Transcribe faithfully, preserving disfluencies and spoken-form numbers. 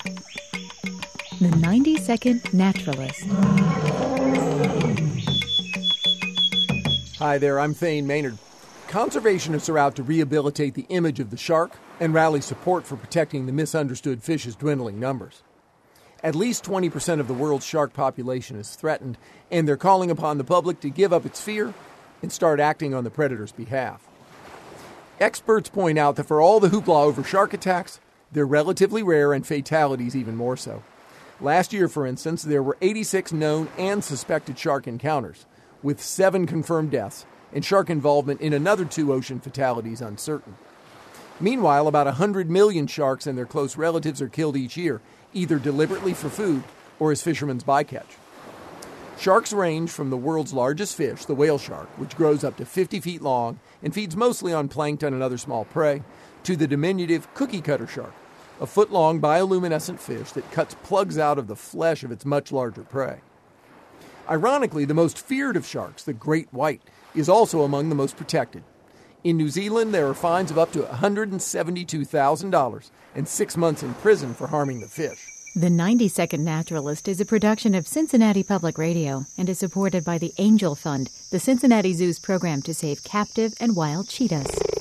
The ninety second Naturalist. Hi there, I'm Thane Maynard. Conservationists are out to rehabilitate the image of the shark and rally support for protecting the misunderstood fish's dwindling numbers. At least twenty percent of the world's shark population is threatened, and they're calling upon the public to give up its fear and start acting on the predator's behalf. Experts point out that for all the hoopla over shark attacks, they're relatively rare and fatalities even more so. Last year, for instance, there were eighty-six known and suspected shark encounters, with seven confirmed deaths and shark involvement in another two ocean fatalities uncertain. Meanwhile, about one hundred million sharks and their close relatives are killed each year, either deliberately for food or as fishermen's bycatch. Sharks range from the world's largest fish, the whale shark, which grows up to fifty feet long and feeds mostly on plankton and other small prey, to the diminutive cookie-cutter shark, a foot-long bioluminescent fish that cuts plugs out of the flesh of its much larger prey. Ironically, the most feared of sharks, the great white, is also among the most protected. In New Zealand, there are fines of up to one hundred seventy-two thousand dollars and six months in prison for harming the fish. The ninety second Naturalist is a production of Cincinnati Public Radio and is supported by the Angel Fund, the Cincinnati Zoo's program to save captive and wild cheetahs.